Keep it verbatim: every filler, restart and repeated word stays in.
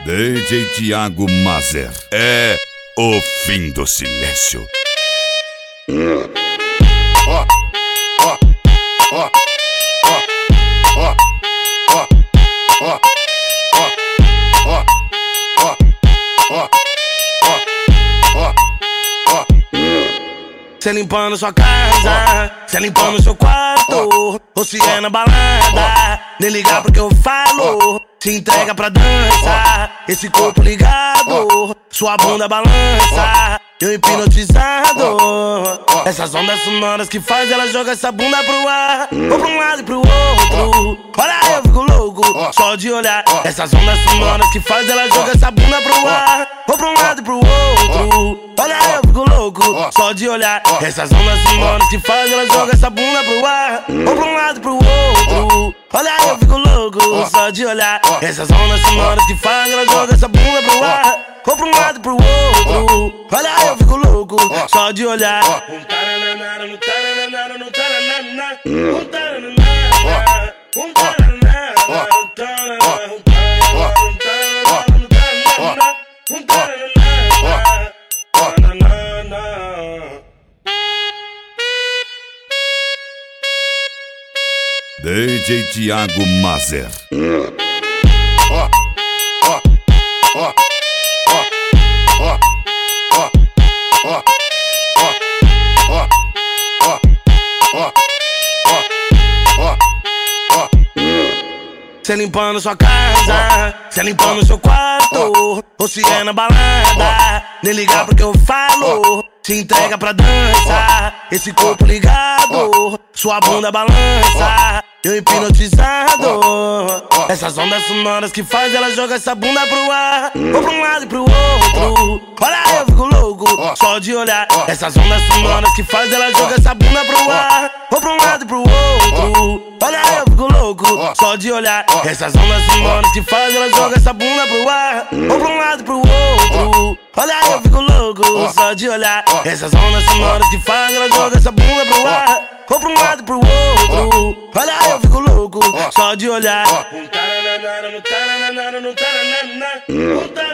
D J Thiago Mazer. É o fim do silêncio. Ó, ó, ó, ó, ó, ó, ó, ó, ó, ó, ó, ó. Cê limpando sua casa, cê limpando seu quarto, ou se é na balada, nem ligar porque eu falo. Se entrega pra dança, esse corpo ligado, sua bunda balança, eu hipnotizado. Essas ondas sonoras que faz ela joga essa bunda pro ar, ou pra um lado e pro outro. Olha, eu fico louco, só de olhar. Essas ondas sonoras que faz ela joga essa bunda pro ar, ou pra um lado e pro outro. Olha, eu fico louco, só de olhar. Essas ondas sonoras que faz ela joga essa bunda pro ar, ou pra um lado e pro outro. Olha, eu fico louco, só de olhar. Essas ondas sonoras que faz ela joga essa bunda pro ar, ou pra um lado e pro outro. Olha, eu fico louco, só de olhar. D J Thiago Mazer. Ó, ó, ó, ó, ó, ó, ó, ó, ó, ó, ó, ó. Cê limpando sua casa, cê limpando seu quarto, ou se é na balada, nem ligar porque eu falo. Se entrega pra dança, esse corpo ligado, sua bunda balança, eu hipnotizado. Essas ondas sonoras que faz ela joga essa bunda pro ar, ou pra um lado e pro outro. Olha, eu fico louco, só de olhar. Essas ondas sonoras que faz ela joga essa bunda pro ar, ou pra um lado e pro outro. Olha, eu fico louco, só de olhar. Essas ondas sonoras que faz ela joga essa bunda pro ar, ou pra um lado e pro outro. Olha, eu fico louco, só de olhar. Essas ondas sonoras que faz ela joga essa bunda pro ar, ou pra um lado e pro outro. Olha, eu fico louco, só de olhar.